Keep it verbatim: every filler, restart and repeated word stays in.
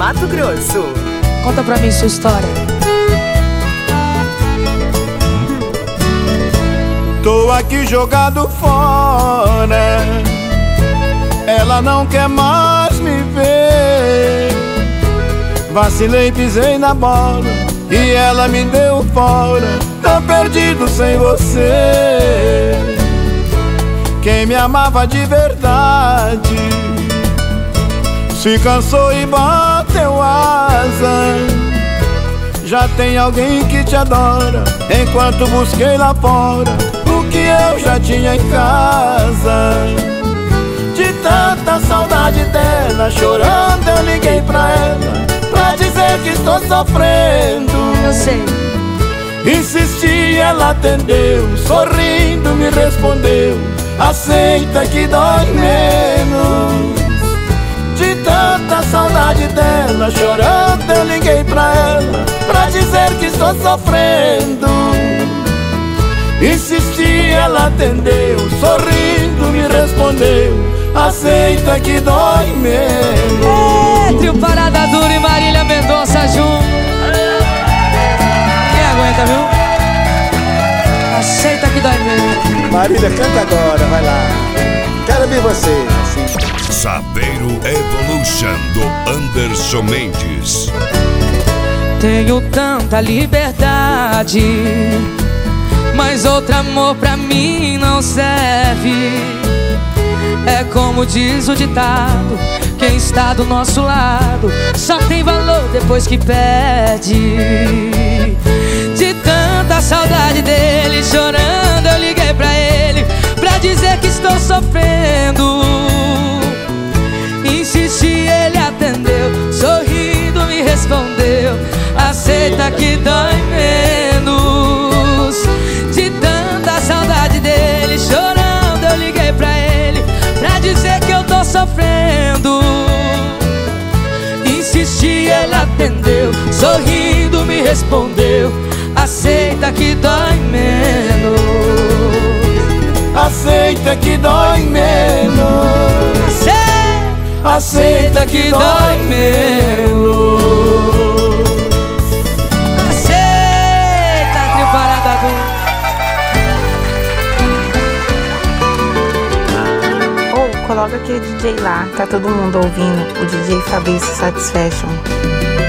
Mato Grosso. Conta pra mim sua história. Tô aqui jogado fora, ela não quer mais me ver. Vacilei, pisei na bola e ela me deu fora. Tô perdido sem você. Quem me amava de verdade se cansou e bateu asa. Já tem alguém que te adora, enquanto busquei lá fora o que eu já tinha em casa. De tanta saudade dela, chorando eu liguei pra ela pra dizer que estou sofrendo. Eu sei. Insisti, ela atendeu, sorrindo me respondeu: aceita que dói menos. De tanta saudade dela, chorando eu liguei pra ela pra dizer que estou sofrendo. Insisti, ela atendeu, sorrindo me respondeu: aceita que dói menos. É, trio Parada Dura e Marília Mendonça junto. Quem aguenta, viu? Aceita que dói menos. Marília, canta agora, vai lá. Quero ver você, assim. Saveiro Evolution do Anderson Mendes. Tenho tanta liberdade, mas outro amor pra mim não serve. É como diz o ditado: quem está do nosso lado só tem valor depois que perde. De tanta saudade dele, chorando eu liguei pra ele pra dizer que estou sofrendo. Insisti, ele atendeu, sorrindo me respondeu: aceita que dói menos. De tanta saudade dele, chorando eu liguei pra ele pra dizer que eu tô sofrendo. Insisti, ele atendeu, sorrindo me respondeu: aceita que dói menos. Aceita que dói menos. Aceita que dói menos. Aceita, trio Parada Dura. Ou coloca aquele D J lá, tá todo mundo ouvindo, o D J Fabrício Satisfaction.